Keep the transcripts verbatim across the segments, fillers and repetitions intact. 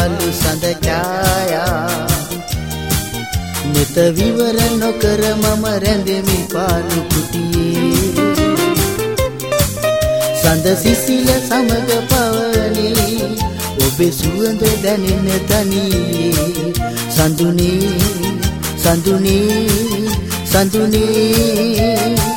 පාලු සඳ ඡායා මෙත විවර නොකර මම රැඳෙමි පාලු කුටියේ සඳ සිසිල සමග පවනේ ඔබේ සුවඳ දැනෙන තනියේ සඳුනේ සඳුනේ සඳුනේ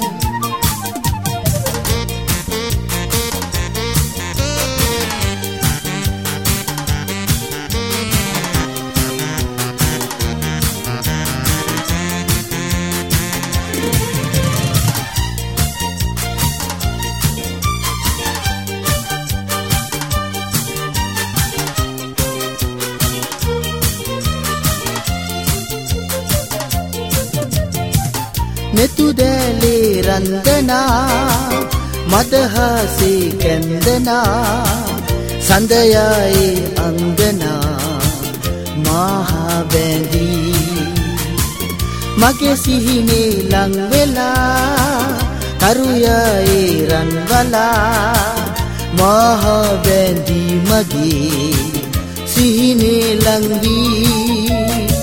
මෙතු දැලේ රන්දනා මදහසේ කැන්දනා සඳයායේ අංගනා මහා බැඳී මගේ සිහිනේ ලං වෙලා කරුයායේ රන්වලා මහා බැඳී මගේ සිහිනේ ලං වී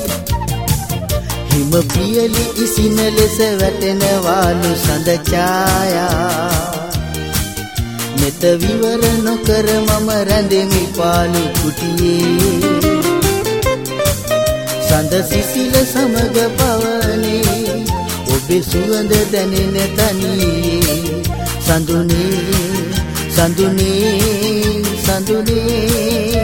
හිම පියලි ඉසින ලෙස වැටෙනවාලු සඳ ඡායා මෙත විවර නොකර මම රැඳෙමි පාලු කුටියේ සඳ සිසිල සමග පවනේ ඔබේ සුවඳ දැනෙන තනියේ සඳුනේ සඳුනේ සඳුනේ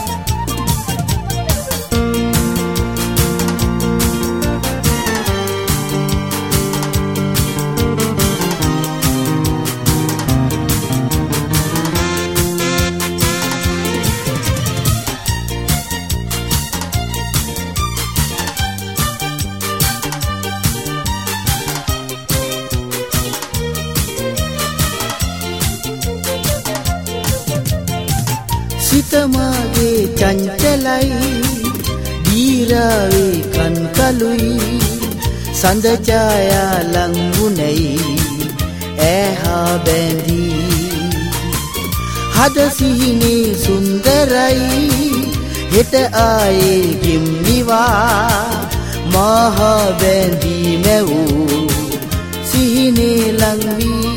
සිතමාගේ චංචලයි දීරාවේ කන් කලුයි සඳ ඡායා ලංගුණයි ඇහා බැඳී හද සිහිනේ සුන්දරයි හෙට ආයේ ගිම්නිවා මහා බැඳී මැවූ සිහිනේ ලං වී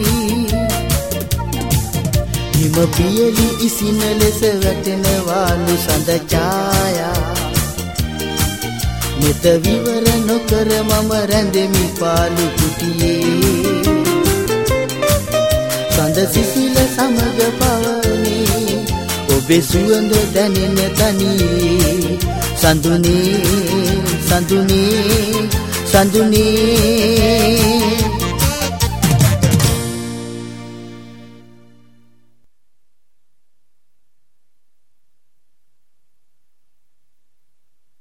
හිම පියලි ඉසින ලෙස වැටෙනවාලු සඳ ඡායා මෙත විවර නොකර මම රැඳෙමි පාලු කුටියේ සඳ සිසිල සමග පවනේ ඔබේ සුවඳ දැනෙන තනියේ සඳුනේ සඳුනේ සඳුනේ